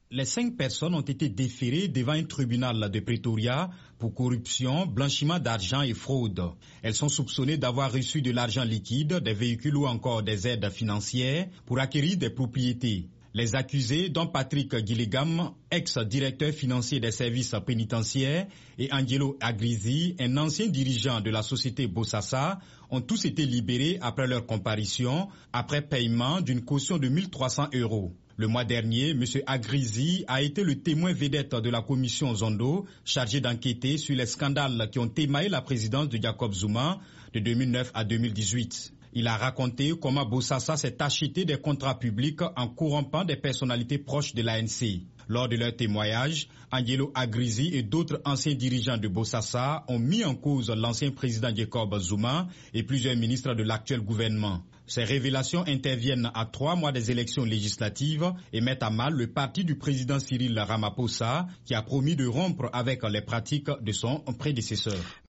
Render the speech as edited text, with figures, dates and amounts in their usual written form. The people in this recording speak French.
Les 5 personnes ont été déférées devant un tribunal de Pretoria pour corruption, blanchiment d'argent et fraude. Elles sont soupçonnées d'avoir reçu de l'argent liquide, des véhicules ou encore des aides financières pour acquérir des propriétés. Les accusés, dont Patrick Gillingham, ex-directeur financier des services pénitentiaires, et Angelo Agrizzi, un ancien dirigeant de la société Bosasa, ont tous été libérés après leur comparution, après paiement d'une caution de 1 300 €. Le mois dernier, M. Agrizzi a été le témoin vedette de la commission Zondo, chargée d'enquêter sur les scandales qui ont émaillé la présidence de Jacob Zuma de 2009 à 2018. Il a raconté comment Bosasa s'est acheté des contrats publics en corrompant des personnalités proches de l'ANC. Lors de leur témoignage, Angelo Agrizzi et d'autres anciens dirigeants de Bosasa ont mis en cause l'ancien président Jacob Zuma et plusieurs ministres de l'actuel gouvernement. Ces révélations interviennent à 3 mois des élections législatives et mettent à mal le parti du président Cyril Ramaphosa qui a promis de rompre avec les pratiques de son prédécesseur.